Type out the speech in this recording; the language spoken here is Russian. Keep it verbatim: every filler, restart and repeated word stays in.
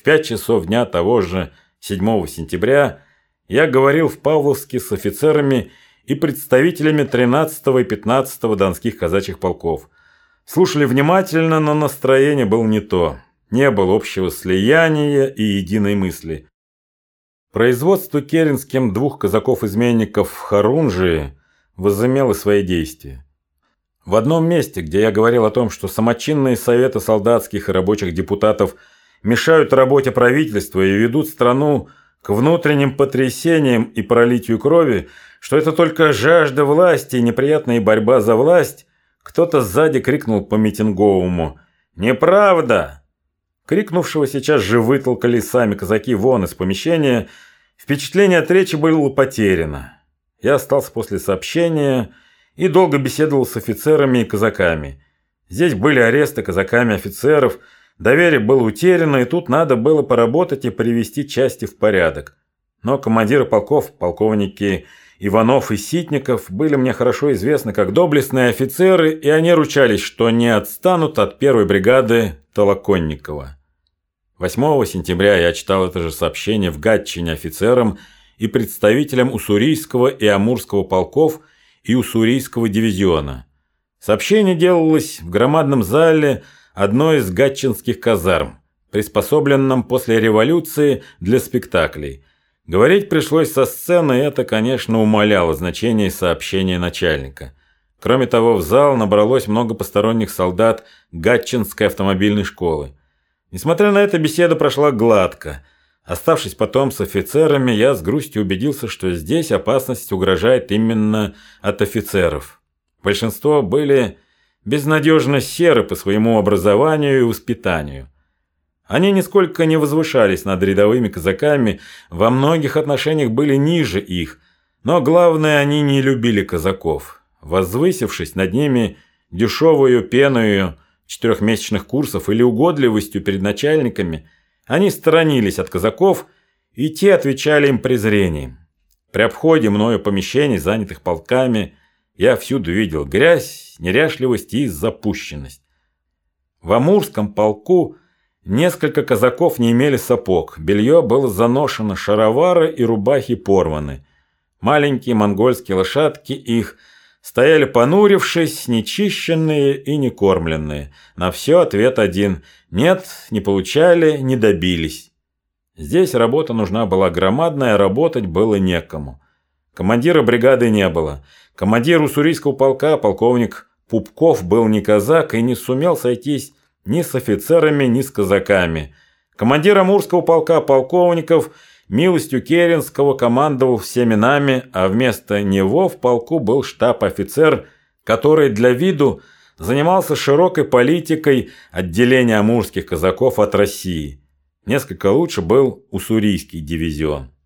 В пять часов дня того же седьмого сентября я говорил в Павловске с офицерами и представителями тринадцатого и пятнадцатого донских казачьих полков. Слушали внимательно, но настроение было не то. Не было общего слияния и единой мысли. Производство Керенским двух казаков-изменников в Хорунжии возымело свои действия. В одном месте, где я говорил о том, что самочинные советы солдатских и рабочих депутатов мешают работе правительства и ведут страну к внутренним потрясениям и пролитию крови, что это только жажда власти и неприятная борьба за власть, кто-то сзади крикнул по митинговому: «Неправда!». Крикнувшего сейчас же вытолкали сами казаки вон из помещения. Впечатление от речи было потеряно. Я остался после сообщения и долго беседовал с офицерами и казаками. Здесь были аресты казаками офицеров, доверие было утеряно, и тут надо было поработать и привести части в порядок. Но командиры полков, полковники Иванов и Ситников, были мне хорошо известны как доблестные офицеры, и они ручались, что не отстанут от первой бригады Толоконникова. восьмого сентября я читал это же сообщение в Гатчине офицерам и представителям Уссурийского и Амурского полков и Уссурийского дивизиона. Сообщение делалось в громадном зале одной из гатчинских казарм, приспособленном после революции для спектаклей. Говорить пришлось со сцены, и это, конечно, умаляло значение сообщения начальника. Кроме того, в зал набралось много посторонних солдат Гатчинской автомобильной школы. Несмотря на это, беседа прошла гладко. Оставшись потом с офицерами, я с грустью убедился, что здесь опасность угрожает именно от офицеров. Большинство были безнадежно серы по своему образованию и воспитанию. Они нисколько не возвышались над рядовыми казаками, во многих отношениях были ниже их, но главное, они не любили казаков. Возвысившись над ними дешевую пеною четырехмесячных курсов или угодливостью перед начальниками, они сторонились от казаков, и те отвечали им презрением. При обходе мною помещений, занятых полками, я всюду видел грязь, неряшливость и запущенность. В Амурском полку несколько казаков не имели сапог, белье было заношено, шаровары и рубахи порваны. Маленькие монгольские лошадки их стояли понурившись, нечищенные и не кормленные. На все ответ один: нет, не получали, не добились. Здесь работа нужна была громадная, а работать было некому. Командира бригады не было. Командир уссурийского полка, полковник Пупков, был не казак и не сумел сойтись ни с офицерами, ни с казаками. Командир Амурского полка, полковников, милостью Керенского командовал всеми нами, а вместо него в полку был штаб-офицер, который для виду занимался широкой политикой отделения амурских казаков от России. Несколько лучше был уссурийский дивизион.